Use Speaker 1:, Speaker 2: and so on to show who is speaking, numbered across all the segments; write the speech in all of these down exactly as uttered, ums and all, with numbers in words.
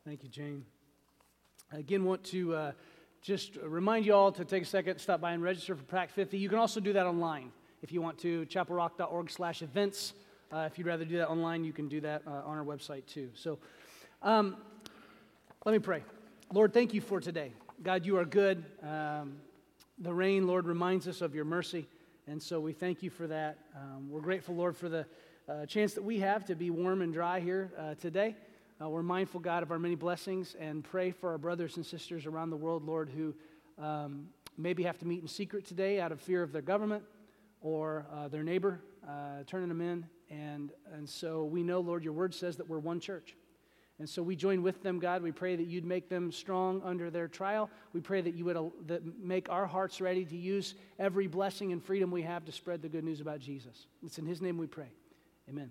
Speaker 1: Thank you, Jane. Again, want to uh, just remind you all to take a second, stop by and register for Pack fifty. You can also do that online if you want to, chapelrock.org slash events. Uh, if you'd rather do that online, you can do that uh, on our website too. So um, let me pray. Lord, thank you for today. God, you are good. Um, the rain, Lord, reminds us of your mercy, and so we thank you for that. Um, we're grateful, Lord, for the uh, chance that we have to be warm and dry here uh, today. Uh, we're mindful, God, of our many blessings and pray for our brothers and sisters around the world, Lord, who um, maybe have to meet in secret today out of fear of their government or uh, their neighbor uh, turning them in. And, and so we know, Lord, your word says that we're one church. And so we join with them, God. We pray that you'd make them strong under their trial. We pray that you would uh, that make our hearts ready to use every blessing and freedom we have to spread the good news about Jesus. It's in his name we pray. Amen.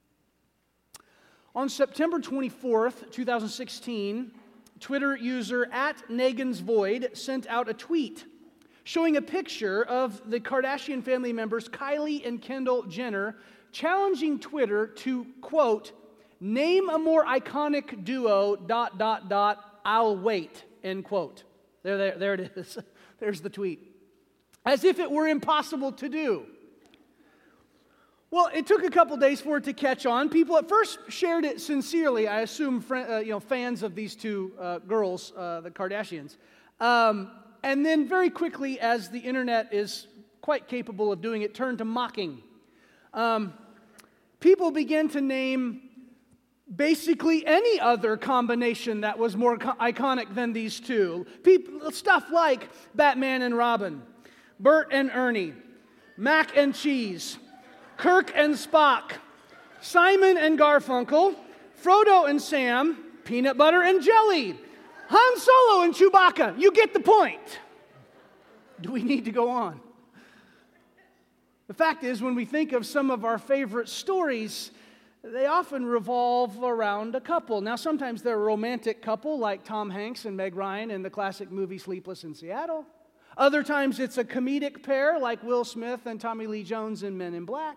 Speaker 1: On September twenty-fourth, twenty sixteen, Twitter user at Nagin's Void sent out a tweet showing a picture of the Kardashian family members Kylie and Kendall Jenner challenging Twitter to, quote, name a more iconic duo, dot, dot, dot, I'll wait, end quote. There, there, there it is. There's the tweet. As if it were impossible to do. Well, it took a couple days for it to catch on. People at first shared it sincerely, I assume friend, uh, you know, fans of these two uh, girls, uh, the Kardashians. Um, and then very quickly, as the internet is quite capable of doing it, turned to mocking. Um, people began to name basically any other combination that was more co- iconic than these two. People, stuff like Batman and Robin, Bert and Ernie, Mac and Cheese, Kirk and Spock, Simon and Garfunkel, Frodo and Sam, Peanut Butter and Jelly, Han Solo and Chewbacca. You get the point. Do we need to go on? The fact is, when we think of some of our favorite stories, they often revolve around a couple. Now, sometimes they're a romantic couple like Tom Hanks and Meg Ryan in the classic movie Sleepless in Seattle. Other times it's a comedic pair like Will Smith and Tommy Lee Jones in Men in Black.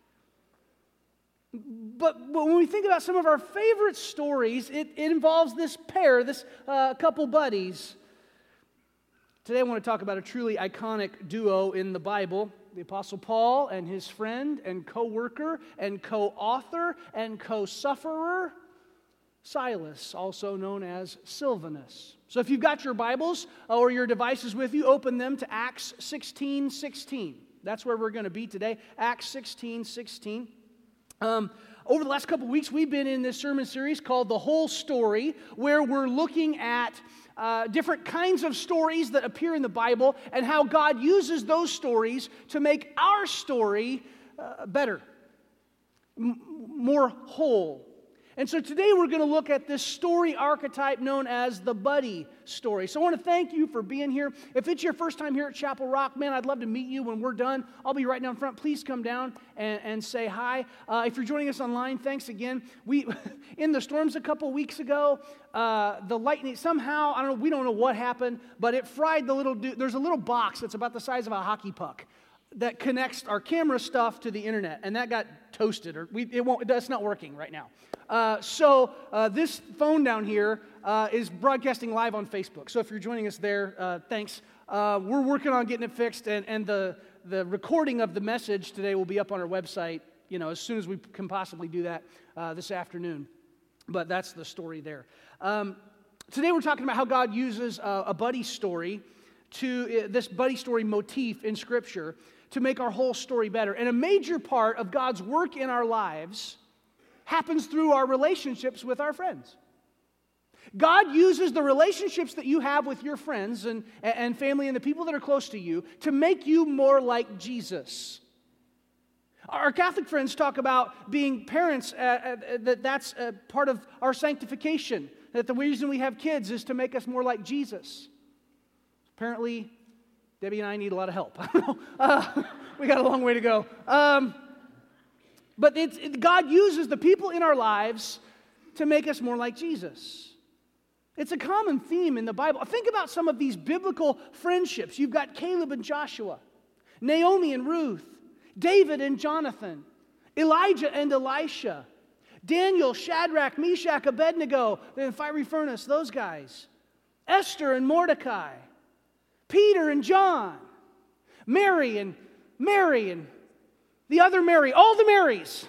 Speaker 1: But, but when we think about some of our favorite stories, it, it involves this pair, this uh, couple buddies. Today I want to talk about a truly iconic duo in the Bible. The Apostle Paul and his friend and co-worker and co-author and co-sufferer, Silas, also known as Silvanus. So if you've got your Bibles or your devices with you, open them to Acts sixteen sixteen. That's where we're going to be today, Acts sixteen sixteen. Um, over the last couple weeks, we've been in this sermon series called The Whole Story, where we're looking at uh, different kinds of stories that appear in the Bible and how God uses those stories to make our story uh, better, m- more whole. And so today we're going to look at this story archetype known as the buddy story. So I want to thank you for being here. If it's your first time here at Chapel Rock, man, I'd love to meet you when we're done. I'll be right down front. Please come down and, and say hi. Uh, if you're joining us online, thanks again. We in the storms a couple weeks ago, uh, the lightning, somehow, I don't know, we don't know what happened, but it fried the little dude. There's a little box that's about the size of a hockey puck that connects our camera stuff to the internet, and that got toasted, or we, it won't, that's not working right now. Uh, so uh, this phone down here uh, is broadcasting live on Facebook. So if you're joining us there, uh, thanks. Uh, we're working on getting it fixed, and, and the, the recording of the message today will be up on our website, you know, as soon as we can possibly do that uh, this afternoon. But that's the story there. Um, today we're talking about how God uses uh, a buddy story to uh, this buddy story motif in Scripture to make our whole story better. And a major part of God's work in our lives happens through our relationships with our friends. God uses the relationships that you have with your friends and, and family and the people that are close to you to make you more like Jesus. Our Catholic friends talk about being parents, uh, uh, that that's uh, part of our sanctification, that the reason we have kids is to make us more like Jesus. Apparently, Debbie and I need a lot of help. I don't know. Uh, we got a long way to go. Um, but it's, it, God uses the people in our lives to make us more like Jesus. It's a common theme in the Bible. Think about some of these biblical friendships. You've got Caleb and Joshua, Naomi and Ruth, David and Jonathan, Elijah and Elisha, Daniel, Shadrach, Meshach, Abednego, the fiery furnace, those guys. Esther and Mordecai. Peter and John. Mary and Mary and the other Mary. All the Marys.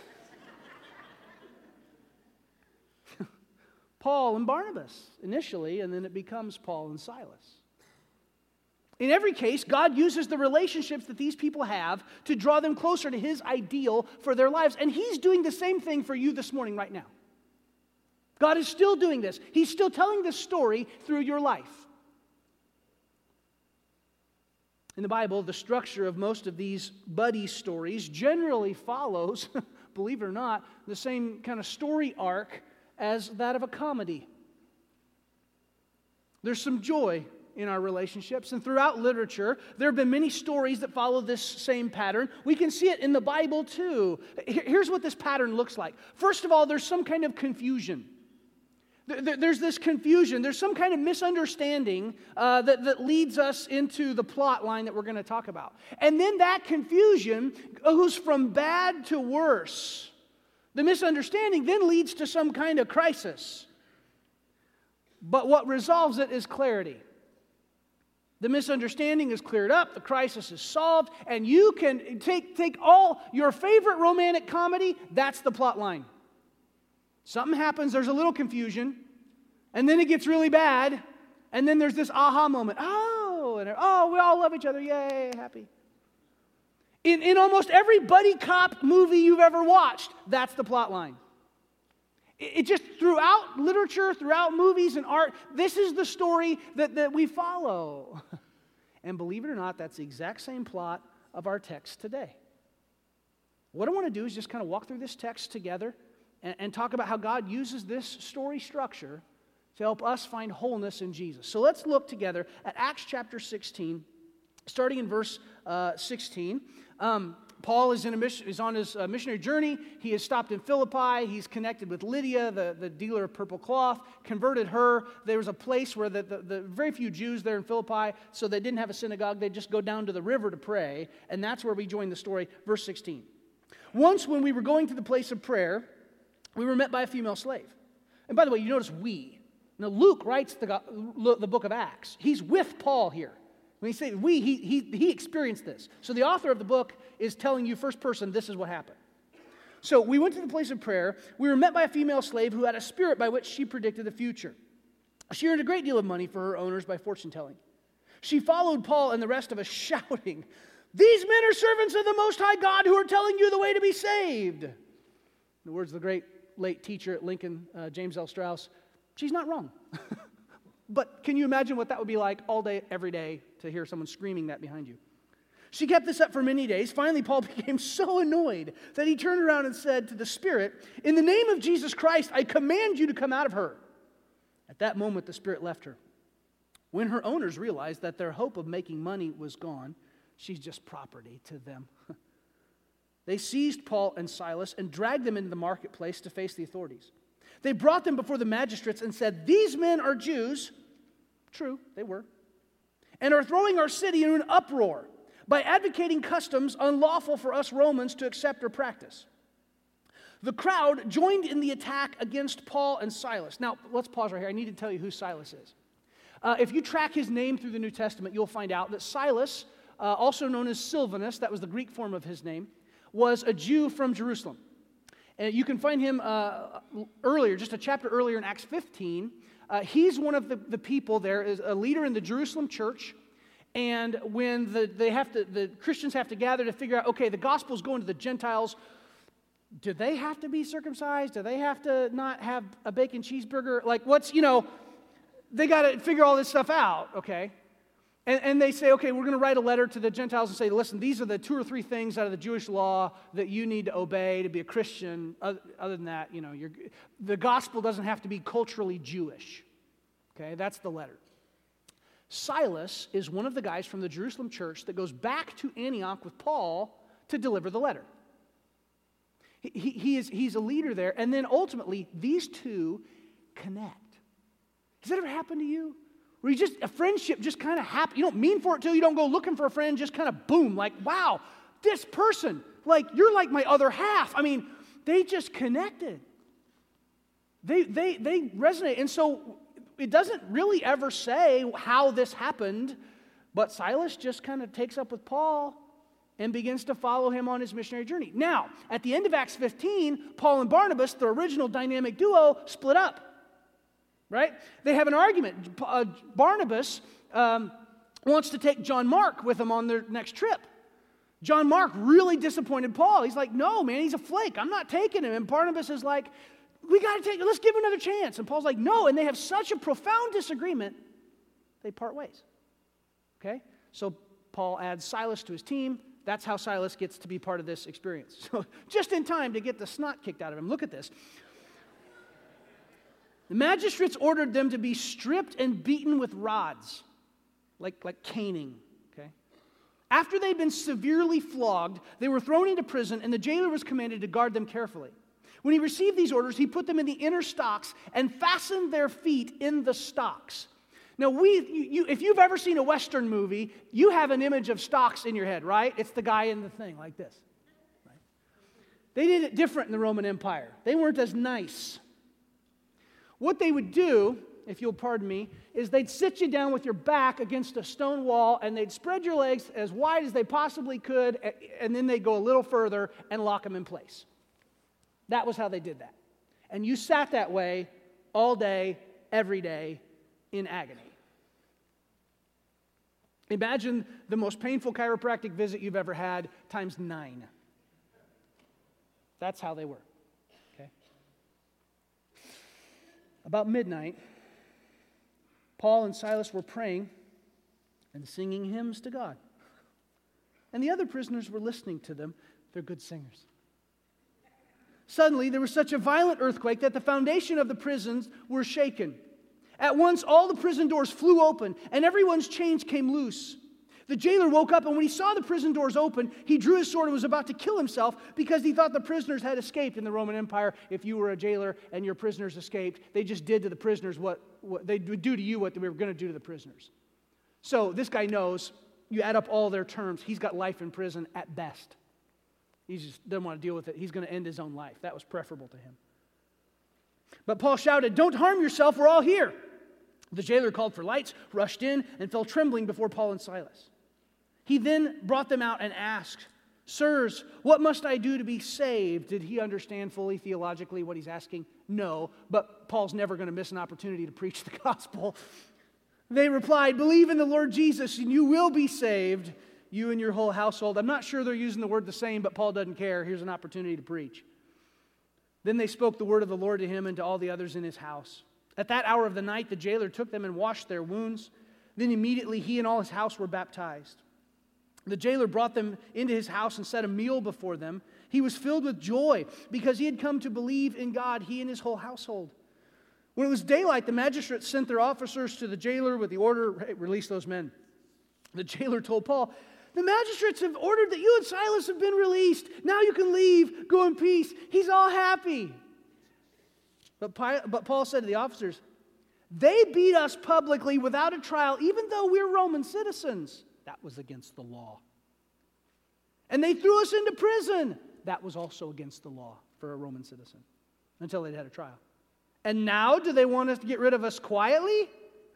Speaker 1: Paul and Barnabas initially, and then it becomes Paul and Silas. In every case, God uses the relationships that these people have to draw them closer to His ideal for their lives. And He's doing the same thing for you this morning right now. God is still doing this. He's still telling this story through your life. In the Bible, the structure of most of these buddy stories generally follows, believe it or not, the same kind of story arc as that of a comedy. There's some joy in our relationships, and throughout literature, there have been many stories that follow this same pattern. We can see it in the Bible too. Here's what this pattern looks like. First of all, there's some kind of confusion. There's this confusion. There's some kind of misunderstanding uh, that, that leads us into the plot line that we're going to talk about. And then that confusion goes from bad to worse. The misunderstanding then leads to some kind of crisis. But what resolves it is clarity. The misunderstanding is cleared up, the crisis is solved, and you can take, take all your favorite romantic comedy, that's the plot line. Something happens, there's a little confusion, and then it gets really bad, and then there's this aha moment. Oh, and oh, we all love each other, yay, happy. In, in almost every buddy cop movie you've ever watched, that's the plot line. It, it just, throughout literature, throughout movies and art, this is the story that, that we follow. And believe it or not, that's the exact same plot of our text today. What I want to do is just kind of walk through this text together and, and talk about how God uses this story structure to help us find wholeness in Jesus. So let's look together at Acts chapter sixteen, starting in verse uh, sixteen. Um, Paul is, in a mission, is on his uh, missionary journey. He has stopped in Philippi. He's connected with Lydia, the, the dealer of purple cloth, converted her. There was a place where the, the, the very few Jews there in Philippi, so they didn't have a synagogue. They'd just go down to the river to pray, and that's where we join the story, verse sixteen. Once when we were going to the place of prayer, we were met by a female slave. And by the way, you notice we. Now, Luke writes the, the book of Acts. He's with Paul here. When he says we, he, he, he experienced this. So the author of the book is telling you first person, this is what happened. So we went to the place of prayer. We were met by a female slave who had a spirit by which she predicted the future. She earned a great deal of money for her owners by fortune telling. She followed Paul and the rest of us shouting, "These men are servants of the Most High God who are telling you the way to be saved." In the words of the great late teacher at Lincoln, uh, James L. Strauss, she's not wrong. But can you imagine what that would be like all day, every day, to hear someone screaming that behind you? She kept this up for many days. Finally, Paul became so annoyed that he turned around and said to the spirit, "In the name of Jesus Christ, I command you to come out of her." At that moment, the spirit left her. When her owners realized that their hope of making money was gone, she's just property to them. They seized Paul and Silas and dragged them into the marketplace to face the authorities. They brought them before the magistrates and said, "These men are Jews," true, they were, "and are throwing our city into an uproar by advocating customs unlawful for us Romans to accept or practice." The crowd joined in the attack against Paul and Silas. Now, let's pause right here. I need to tell you who Silas is. Uh, if you track his name through the New Testament, you'll find out that Silas, uh, also known as Silvanus, that was the Greek form of his name, was a Jew from Jerusalem. And you can find him uh, earlier, just a chapter earlier in Acts fifteen. Uh, he's one of the, the people there, is a leader in the Jerusalem church. And when the, they have to, the Christians have to gather to figure out, okay, the gospel's going to the Gentiles. Do they have to be circumcised? Do they have to not have a bacon cheeseburger? Like, what's, you know, they got to figure all this stuff out, okay? And, and they say, okay, we're going to write a letter to the Gentiles and say, listen, these are the two or three things out of the Jewish law that you need to obey to be a Christian. Other, other than that, you know, you're, the gospel doesn't have to be culturally Jewish. Okay, that's the letter. Silas is one of the guys from the Jerusalem church that goes back to Antioch with Paul to deliver the letter. He, he, he is, he's a leader there, and then ultimately, these two connect. Has that ever happened to you? Where you just, a friendship just kind of happens. You don't mean for it to, you don't go looking for a friend, just kind of boom, like, wow, this person, like, you're like my other half. I mean, they just connected. They, they, they resonate. And so it doesn't really ever say how this happened, but Silas just kind of takes up with Paul and begins to follow him on his missionary journey. Now, at the end of Acts fifteen, Paul and Barnabas, the original dynamic duo, split up. Right? They have an argument. Uh, Barnabas um, wants to take John Mark with him on their next trip. John Mark really disappointed Paul. He's like, no, man, he's a flake. I'm not taking him. And Barnabas is like, we got to take it. Let's give him another chance. And Paul's like, no. And they have such a profound disagreement, they part ways. Okay? So Paul adds Silas to his team. That's how Silas gets to be part of this experience. So just in time to get the snot kicked out of him. Look at this. The magistrates ordered them to be stripped and beaten with rods, like, like caning. Okay? After they'd been severely flogged, they were thrown into prison, and the jailer was commanded to guard them carefully. When he received these orders, he put them in the inner stocks and fastened their feet in the stocks. Now, we, you, you, if you've ever seen a Western movie, you have an image of stocks in your head, right? It's the guy in the thing like this. Right? They did it different in the Roman Empire. They weren't as nice. What they would do, if you'll pardon me, is they'd sit you down with your back against a stone wall, and they'd spread your legs as wide as they possibly could, and then they'd go a little further and lock them in place. That was how they did that. And you sat that way all day, every day, in agony. Imagine the most painful chiropractic visit you've ever had times nine. That's how they were. Okay. About midnight, Paul and Silas were praying and singing hymns to God. And the other prisoners were listening to them. They're good singers. Suddenly, there was such a violent earthquake that the foundation of the prisons were shaken. At once, all the prison doors flew open, and everyone's chains came loose. The jailer woke up, and when he saw the prison doors open, he drew his sword and was about to kill himself because he thought the prisoners had escaped. In the Roman Empire, if you were a jailer and your prisoners escaped, they just did to the prisoners what, what they would do to you what they were going to do to the prisoners. So this guy knows, you add up all their terms, he's got life in prison at best. He just doesn't want to deal with it. He's going to end his own life. That was preferable to him. But Paul shouted, "Don't harm yourself, we're all here." The jailer called for lights, rushed in, and fell trembling before Paul and Silas. He then brought them out and asked, "Sirs, what must I do to be saved?" Did he understand fully theologically what he's asking? No, but Paul's never going to miss an opportunity to preach the gospel. They replied, "Believe in the Lord Jesus, and you will be saved, you and your whole household." I'm not sure they're using the word the same, but Paul doesn't care. Here's an opportunity to preach. Then they spoke the word of the Lord to him and to all the others in his house. At that hour of the night, the jailer took them and washed their wounds. Then immediately he and all his house were baptized. The jailer brought them into his house and set a meal before them. He was filled with joy because he had come to believe in God, he and his whole household. When it was daylight, the magistrates sent their officers to the jailer with the order, "Hey, release those men." The jailer told Paul, "The magistrates have ordered that you and Silas have been released. Now you can leave. Go in peace." He's all happy. But Paul said to the officers, "They beat us publicly without a trial, even though we're Roman citizens." That was against the law. "And they threw us into prison." That was also against the law for a Roman citizen, until they'd had a trial. "And now do they want us to get rid of us quietly?"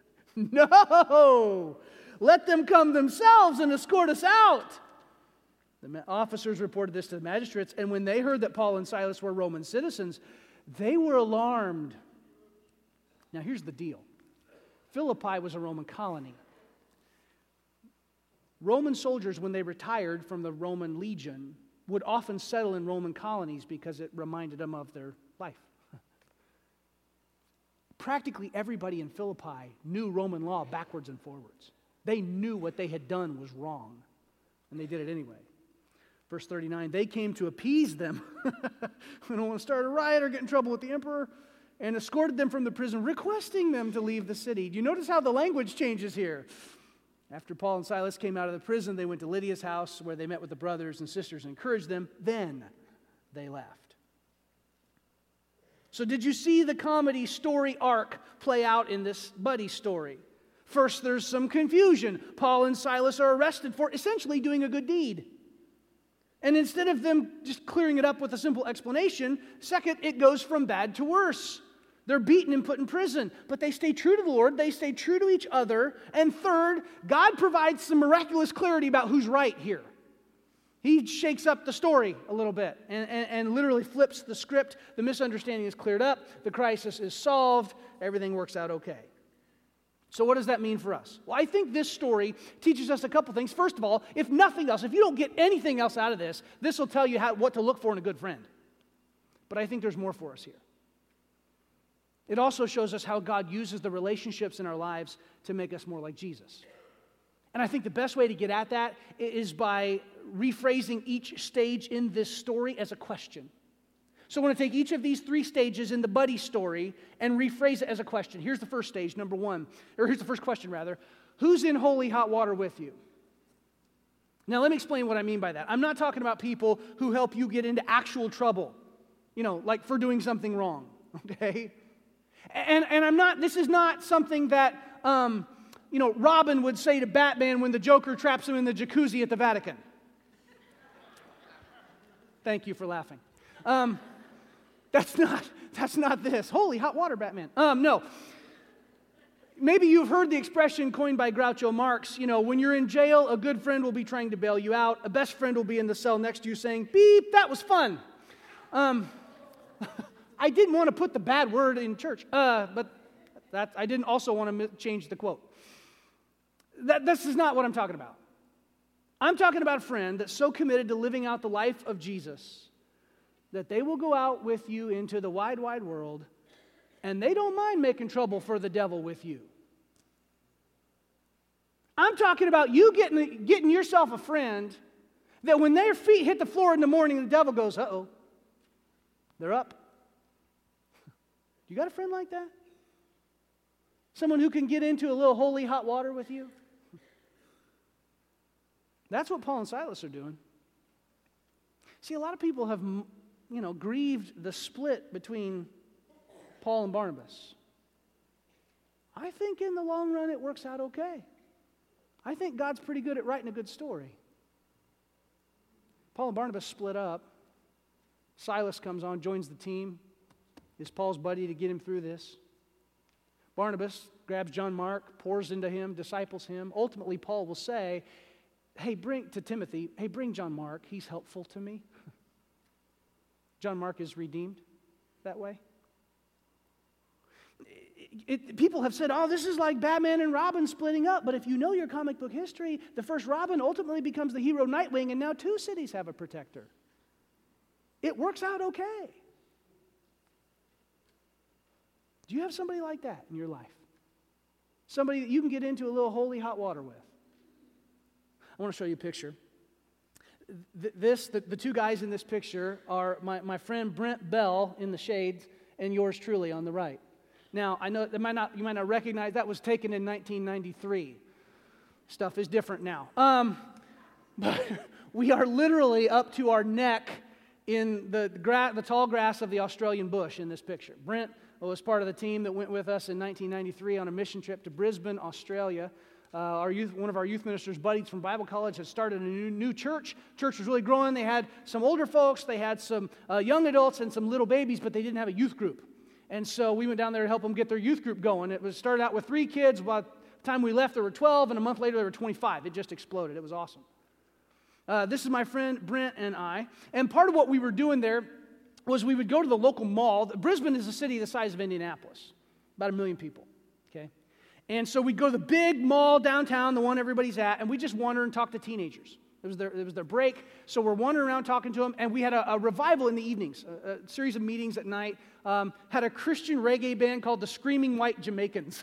Speaker 1: No! Let them come themselves and escort us out. The officers reported this to the magistrates, and when they heard that Paul and Silas were Roman citizens, they were alarmed. Now here's the deal. Philippi was a Roman colony. Roman soldiers, when they retired from the Roman legion, would often settle in Roman colonies because it reminded them of their life. Practically everybody in Philippi knew Roman law backwards and forwards. They knew what they had done was wrong, and they did it anyway. Verse thirty-nine, they came to appease them. We don't want to start a riot or get in trouble with the emperor, and escorted them from the prison, requesting them to leave the city. Do you notice how the language changes here? After Paul and Silas came out of the prison, they went to Lydia's house, where they met with the brothers and sisters and encouraged them. Then they left. So did you see the comedy story arc play out in this buddy story? First, there's some confusion. Paul and Silas are arrested for essentially doing a good deed. And instead of them just clearing it up with a simple explanation, second, it goes from bad to worse. They're beaten and put in prison, but they stay true to the Lord. They stay true to each other. And third, God provides some miraculous clarity about who's right here. He shakes up the story a little bit and, and, and literally flips the script. The misunderstanding is cleared up. The crisis is solved. Everything works out okay. So what does that mean for us? Well, I think this story teaches us a couple things. First of all, if nothing else, if you don't get anything else out of this, this will tell you how, what to look for in a good friend. But I think there's more for us here. It also shows us how God uses the relationships in our lives to make us more like Jesus. And I think the best way to get at that is by rephrasing each stage in this story as a question. So I want to take each of these three stages in the buddy story and rephrase it as a question. Here's the first stage, number one, or here's the first question rather. Who's in holy hot water with you? Now let me explain what I mean by that. I'm not talking about people who help you get into actual trouble, you know, like for doing something wrong, okay? And, and I'm not, this is not something that, um, you know, Robin would say to Batman when the Joker traps him in the jacuzzi at the Vatican. Thank you for laughing. Um, that's not, that's not this. Holy hot water, Batman. Um, no. Maybe you've heard the expression coined by Groucho Marx, you know, when you're in jail, a good friend will be trying to bail you out. A best friend will be in the cell next to you saying, beep, that was fun. Um... I didn't want to put the bad word in church, uh, but that, I didn't also want to change the quote. That, this is not what I'm talking about. I'm talking about a friend that's so committed to living out the life of Jesus that they will go out with you into the wide, wide world, and they don't mind making trouble for the devil with you. I'm talking about you getting, getting yourself a friend that when their feet hit the floor in the morning, the devil goes, uh-oh, they're up. You got a friend like that? Someone who can get into a little holy hot water with you? That's what Paul and Silas are doing. See, a lot of people have, you know, grieved the split between Paul and Barnabas. I think in the long run it works out okay. I think God's pretty good at writing a good story. Paul and Barnabas split up. Silas comes on, joins the team. Is Paul's buddy to get him through this. Barnabas grabs John Mark, pours into him, disciples him. Ultimately, Paul will say, hey, bring to Timothy, hey, bring John Mark. He's helpful to me. John Mark is redeemed that way. It, it, people have said, oh, this is like Batman and Robin splitting up. But if you know your comic book history, the first Robin ultimately becomes the hero Nightwing, and now two cities have a protector. It works out okay. Do you have somebody like that in your life? Somebody that you can get into a little holy hot water with? I want to show you a picture. This, the, the two guys in this picture are my, my friend Brent Bell in the shades and yours truly on the right. Now, I know that might not, you might not recognize that was taken in nineteen ninety-three. Stuff is different now. Um, but we are literally up to our neck in the, gra- the tall grass of the Australian bush in this picture. Brent was part of the team that went with us in nineteen ninety-three on a mission trip to Brisbane, Australia. Uh, our youth, one of our youth ministers' buddies from Bible college had started a new, new church. Church was really growing. They had some older folks, they had some uh, young adults, and some little babies, but they didn't have a youth group. And so we went down there to help them get their youth group going. It was started out with three kids. By the time we left, there were twelve, and a month later, there were twenty-five. It just exploded. It was awesome. Uh, this is my friend Brent and I. And part of what we were doing there was we would go to the local mall. Brisbane is a city the size of Indianapolis, about a million people, okay? And so we'd go to the big mall downtown, the one everybody's at, and we just wander and talk to teenagers. It was their, it was their break, so we're wandering around talking to them, and we had a, a revival in the evenings, a, a series of meetings at night. Um, had a Christian reggae band called the Screaming White Jamaicans.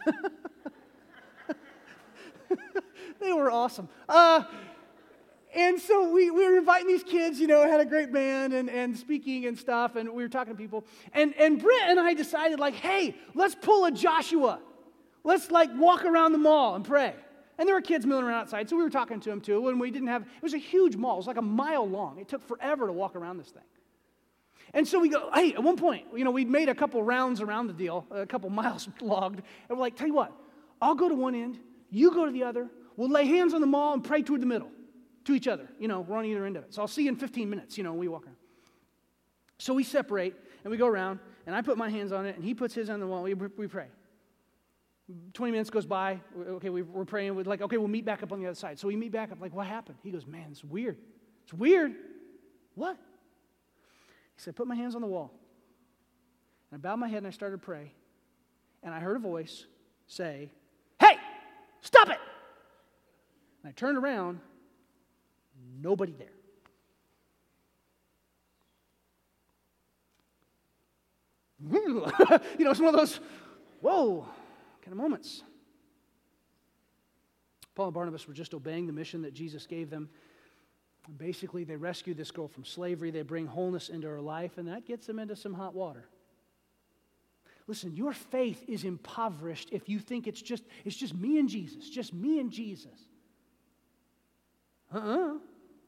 Speaker 1: They were awesome. Uh, And so we, we were inviting these kids, you know, had a great band and, and speaking and stuff, and we were talking to people. And, and Brent and I decided, like, hey, let's pull a Joshua. Let's, like, walk around the mall and pray. And there were kids milling around outside, so we were talking to them, too, and we didn't have, it was a huge mall. It was like a mile long. It took forever to walk around this thing. And so we go, hey, at one point, you know, we'd made a couple rounds around the deal, a couple miles logged, and we're like, tell you what, I'll go to one end, you go to the other, we'll lay hands on the mall and pray toward the middle. To each other, you know, we're on either end of it. So I'll see you in fifteen minutes, you know, we walk around. So we separate, and we go around, and I put my hands on it, and he puts his on the wall, we, we pray. twenty minutes goes by, okay, we're praying, we're like, okay, we'll meet back up on the other side. So we meet back up, like, what happened? He goes, man, it's weird. It's weird. What? He said, put my hands on the wall. And I bowed my head and I started to pray. And I heard a voice say, hey, stop it! And I turned around, nobody there. You know, it's one of those, whoa, kind of moments. Paul and Barnabas were just obeying the mission that Jesus gave them. And basically, they rescue this girl from slavery. They bring wholeness into her life, and that gets them into some hot water. Listen, your faith is impoverished if you think it's just, it's just me and Jesus, just me and Jesus. Uh-uh.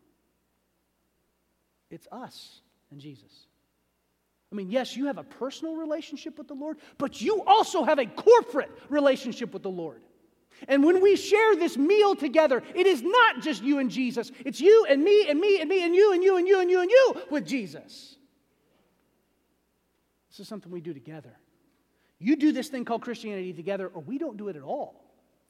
Speaker 1: It's us and Jesus. I mean, yes, you have a personal relationship with the Lord, but you also have a corporate relationship with the Lord. And when we share this meal together, it is not just you and Jesus. It's you and me and me and me and you and you and you and you and you with Jesus. This is something we do together. You do this thing called Christianity together, or we don't do it at all.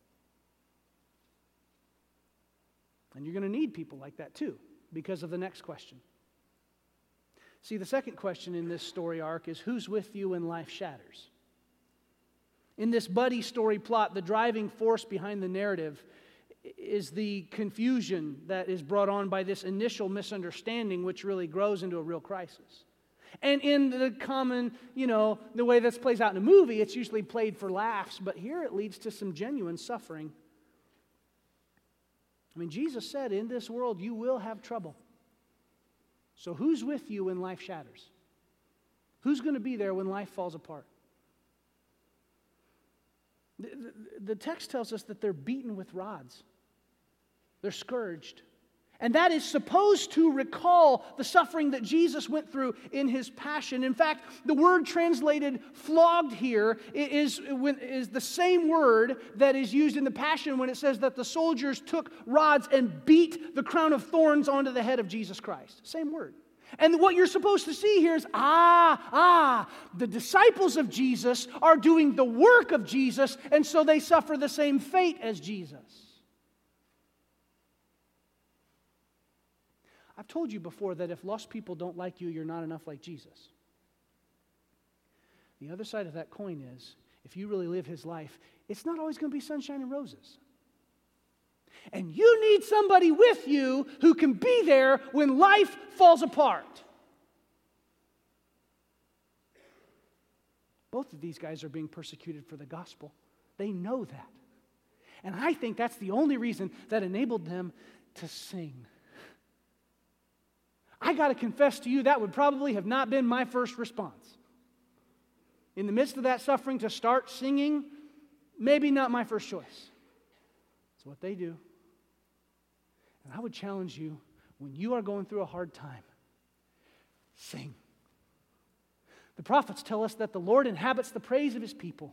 Speaker 1: And you're going to need people like that too, because of the next question. See, the second question in this story arc is, who's with you when life shatters? In this buddy story plot, the driving force behind the narrative is the confusion that is brought on by this initial misunderstanding, which really grows into a real crisis. And in the common, you know, the way this plays out in a movie, it's usually played for laughs, but here it leads to some genuine suffering. I mean, Jesus said, in this world you will have trouble. So who's with you when life shatters? Who's going to be there when life falls apart? The, the, the text tells us that they're beaten with rods. They're scourged. And that is supposed to recall the suffering that Jesus went through in his passion. In fact, the word translated flogged here is, is the same word that is used in the Passion when it says that the soldiers took rods and beat the crown of thorns onto the head of Jesus Christ. Same word. And what you're supposed to see here is, ah, ah, the disciples of Jesus are doing the work of Jesus, and so they suffer the same fate as Jesus. I've told you before that if lost people don't like you, you're not enough like Jesus. The other side of that coin is, if you really live his life, it's not always going to be sunshine and roses. And you need somebody with you who can be there when life falls apart. Both of these guys are being persecuted for the gospel. They know that. And I think that's the only reason that enabled them to sing. I got to confess to you, that would probably have not been my first response. In the midst of that suffering, to start singing, maybe not my first choice. It's what they do. And I would challenge you, when you are going through a hard time, sing. The prophets tell us that the Lord inhabits the praise of his people.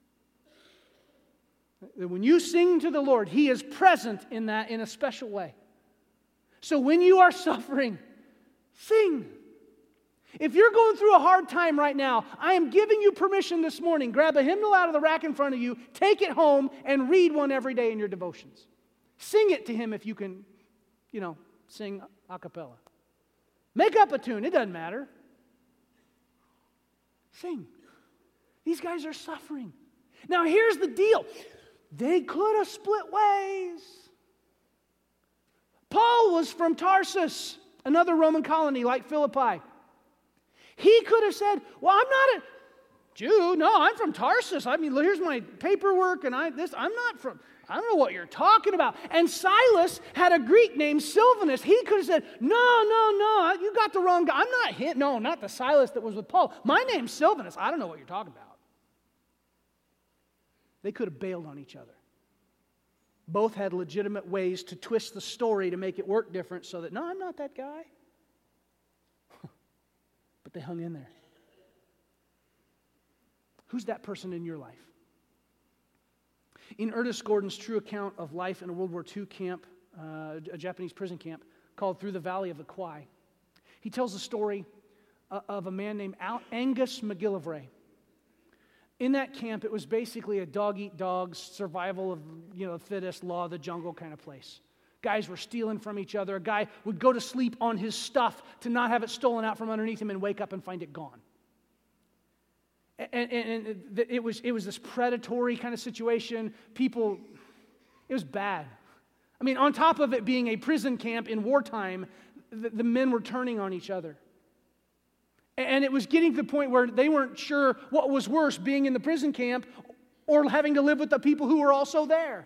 Speaker 1: That when you sing to the Lord, he is present in that in a special way. So when you are suffering, sing. If you're going through a hard time right now, I am giving you permission this morning. Grab a hymnal out of the rack in front of you, take it home, and read one every day in your devotions. Sing it to him if you can, you know, sing a cappella. Make up a tune, it doesn't matter. Sing. These guys are suffering. Now here's the deal. They could have split ways. Paul was from Tarsus, another Roman colony like Philippi. He could have said, well, I'm not a Jew. No, I'm from Tarsus. I mean, here's my paperwork, and I this. I'm not from, I don't know what you're talking about. And Silas had a Greek named Silvanus. He could have said, no, no, no, you got the wrong guy. I'm not him. No, not the Silas that was with Paul. My name's Silvanus. I don't know what you're talking about. They could have bailed on each other. Both had legitimate ways to twist the story to make it work different so that, no, I'm not that guy. But they hung in there. Who's that person in your life? In Ernest Gordon's true account of life in a World War Two camp, uh, a Japanese prison camp, called Through the Valley of the Kwai, he tells the story of a man named Angus MacGillivray. In that camp, it was basically a dog-eat-dog, survival of, you know, the fittest, law of the jungle kind of place. Guys were stealing from each other. A guy would go to sleep on his stuff to not have it stolen out from underneath him and wake up and find it gone. And, and, and it was it was this predatory kind of situation. People, it was bad. I mean, on top of it being a prison camp in wartime, the, the men were turning on each other. And it was getting to the point where they weren't sure what was worse, being in the prison camp or having to live with the people who were also there.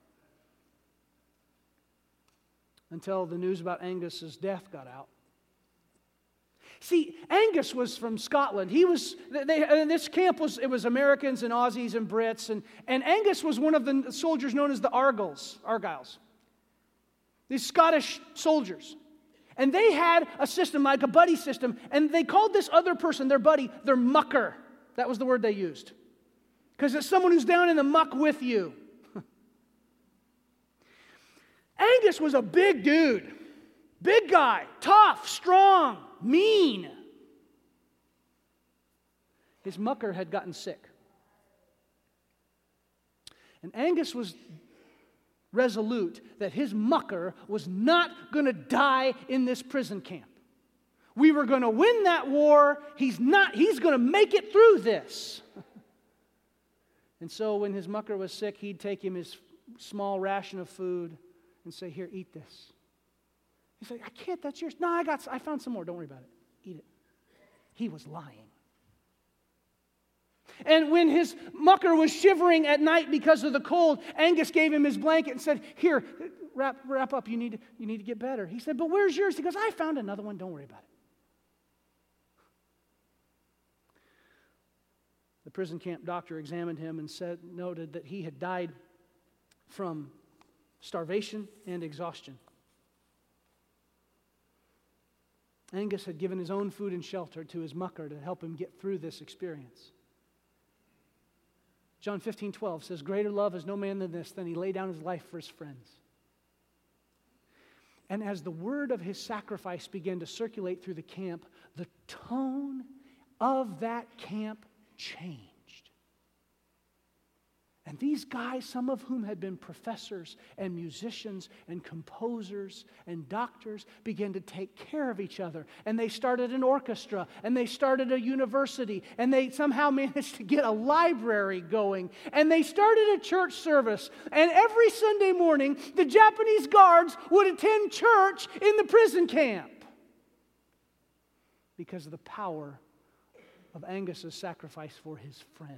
Speaker 1: Until the news about Angus's death got out. See, Angus was from Scotland. He was, they, and this camp was, it was Americans and Aussies and Brits. And, and Angus was one of the soldiers known as the Argylls, Argylls. These Scottish soldiers. And they had a system, like a buddy system, and they called this other person, their buddy, their mucker. That was the word they used. Because it's someone who's down in the muck with you. Angus was a big dude. Big guy, tough, strong, mean. His mucker had gotten sick. And Angus was resolute that his mucker was not going to die in this prison camp. We were going to win that war. He's not, he's going to make it through this. And so when his mucker was sick, he'd take him his small ration of food and say, "Here, eat this." He's like, "I can't, that's yours." "No, I got, I found some more. Don't worry about it. Eat it." He was lying. And when his mucker was shivering at night because of the cold, Angus gave him his blanket and said, "Here, wrap, wrap up. You need, to, you need to get better." He said, "But where's yours?" He goes, "I found another one. Don't worry about it." The prison camp doctor examined him and said, noted that he had died from starvation and exhaustion. Angus had given his own food and shelter to his mucker to help him get through this experience. John fifteen twelve says, "Greater love has no man than this, than he lay down his life for his friends." And as the word of his sacrifice began to circulate through the camp, the tone of that camp changed. And these guys, some of whom had been professors and musicians and composers and doctors, began to take care of each other. And they started an orchestra, and they started a university, and they somehow managed to get a library going. And they started a church service. And every Sunday morning, the Japanese guards would attend church in the prison camp because of the power of Angus's sacrifice for his friend.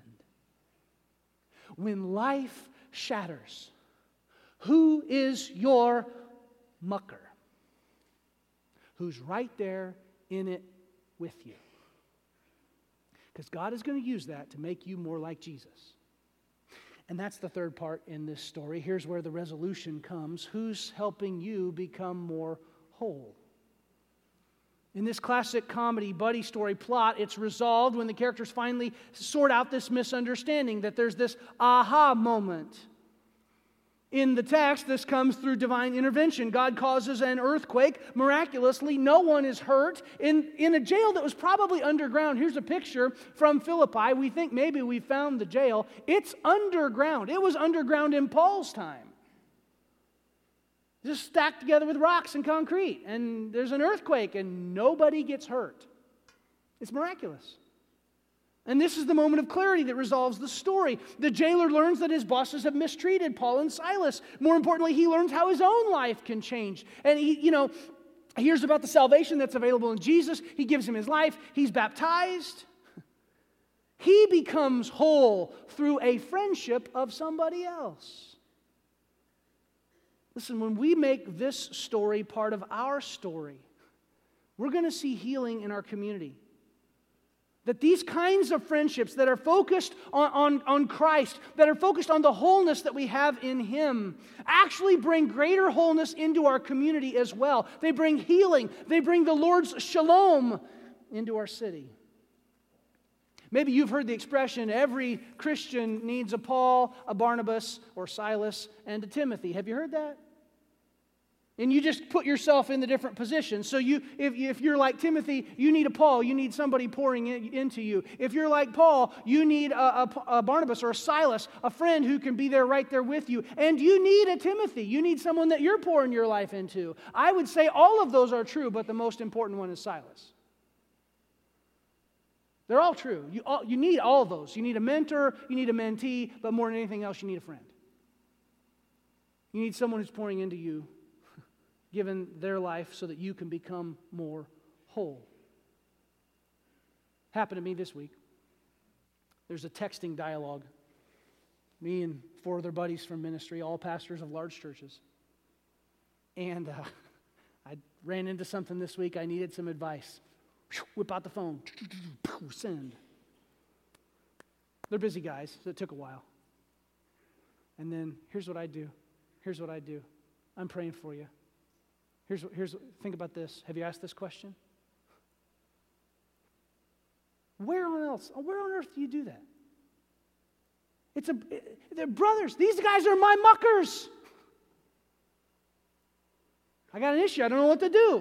Speaker 1: When life shatters, who is your mucker? Who's right there in it with you? Because God is going to use that to make you more like Jesus. And that's the third part in this story. Here's where the resolution comes. Who's helping you become more whole? In this classic comedy buddy story plot, it's resolved when the characters finally sort out this misunderstanding, that there's this aha moment. In the text, this comes through divine intervention. God causes an earthquake. Miraculously, no one is hurt. In, in a jail that was probably underground, here's a picture from Philippi. We think maybe we found the jail. It's underground. It was underground in Paul's time. Just stacked together with rocks and concrete. And there's an earthquake and nobody gets hurt. It's miraculous. And this is the moment of clarity that resolves the story. The jailer learns that his bosses have mistreated Paul and Silas. More importantly, he learns how his own life can change. And he, you know, hears about the salvation that's available in Jesus. He gives him his life. He's baptized. He becomes whole through a friendship of somebody else. Listen, when we make this story part of our story, we're going to see healing in our community. That these kinds of friendships that are focused on, on, on Christ, that are focused on the wholeness that we have in Him, actually bring greater wholeness into our community as well. They bring healing. They bring the Lord's shalom into our city. Maybe you've heard the expression, every Christian needs a Paul, a Barnabas, or Silas, and a Timothy. Have you heard that? And you just put yourself in the different positions. So you, if, if you're like Timothy, you need a Paul. You need somebody pouring in, into you. If you're like Paul, you need a, a, a Barnabas or a Silas, a friend who can be there right there with you. And you need a Timothy. You need someone that you're pouring your life into. I would say all of those are true, but the most important one is Silas. They're all true. You, all, you need all of those. You need a mentor, you need a mentee, but more than anything else, you need a friend. You need someone who's pouring into you, given their life so that you can become more whole. Happened to me this week. There's a texting dialogue. Me and four other buddies from ministry, all pastors of large churches. And uh, I ran into something this week. I needed some advice. Whip out the phone. Send. They're busy guys, so it took a while. And then here's what I do. Here's what I do. I'm praying for you. Here's, here's, think about this. Have you asked this question? Where on else, where on earth do you do that? It's a, they're brothers. These guys are my muckers. I got an issue. I don't know what to do.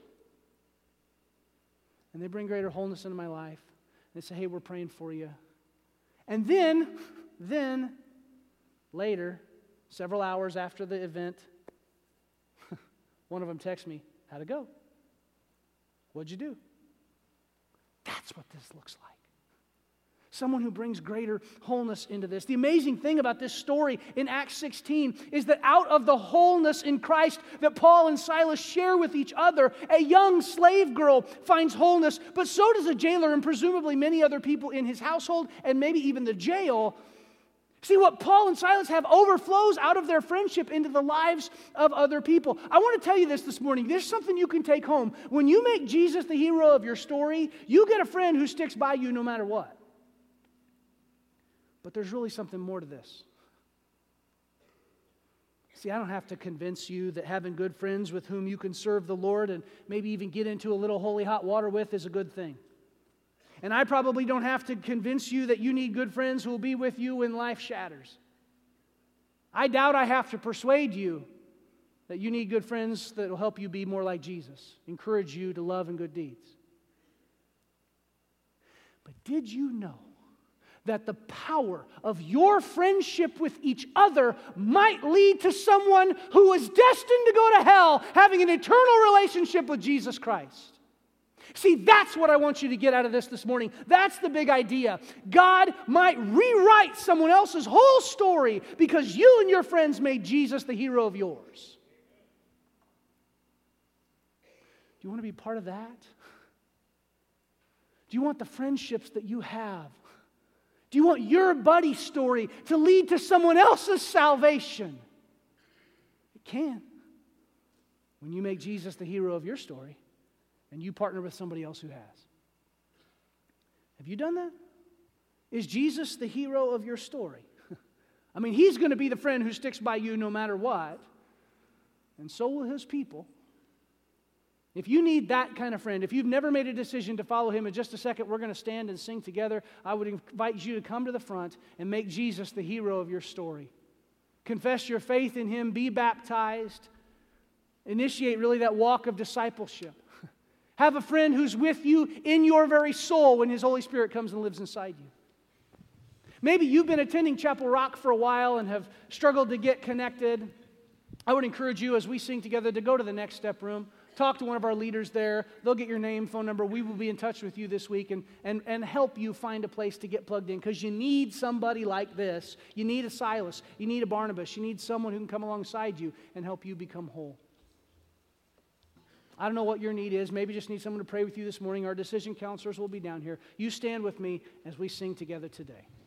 Speaker 1: And they bring greater wholeness into my life. And they say, hey, we're praying for you. And then, then, later, several hours after the event, one of them texts me, how'd it go? What'd you do? That's what this looks like. Someone who brings greater wholeness into this. The amazing thing about this story in Acts sixteen is that out of the wholeness in Christ that Paul and Silas share with each other, a young slave girl finds wholeness, but so does a jailer and presumably many other people in his household and maybe even the jail. See, what Paul and Silas have overflows out of their friendship into the lives of other people. I want to tell you this this morning. There's something you can take home. When you make Jesus the hero of your story, you get a friend who sticks by you no matter what. But there's really something more to this. See, I don't have to convince you that having good friends with whom you can serve the Lord and maybe even get into a little holy hot water with is a good thing. And I probably don't have to convince you that you need good friends who will be with you when life shatters. I doubt I have to persuade you that you need good friends that will help you be more like Jesus, encourage you to love and good deeds. But did you know that the power of your friendship with each other might lead to someone who is destined to go to hell having an eternal relationship with Jesus Christ? See, that's what I want you to get out of this this morning. That's the big idea. God might rewrite someone else's whole story because you and your friends made Jesus the hero of yours. Do you want to be part of that? Do you want the friendships that you have? Do you want your buddy story to lead to someone else's salvation? It can. When you make Jesus the hero of your story and you partner with somebody else who has. Have you done that? Is Jesus the hero of your story? I mean, He's going to be the friend who sticks by you no matter what. And so will His people. If you need that kind of friend, if you've never made a decision to follow Him, in just a second we're going to stand and sing together. I would invite you to come to the front and make Jesus the hero of your story. Confess your faith in Him, be baptized, initiate really that walk of discipleship. Have a friend who's with you in your very soul when His Holy Spirit comes and lives inside you. Maybe you've been attending Chapel Rock for a while and have struggled to get connected. I would encourage you as we sing together to go to the Next Step room. Talk to one of our leaders there. They'll get your name, phone number. We will be in touch with you this week and, and, and help you find a place to get plugged in because you need somebody like this. You need a Silas. You need a Barnabas. You need someone who can come alongside you and help you become whole. I don't know what your need is. Maybe you just need someone to pray with you this morning. Our decision counselors will be down here. You stand with me as we sing together today.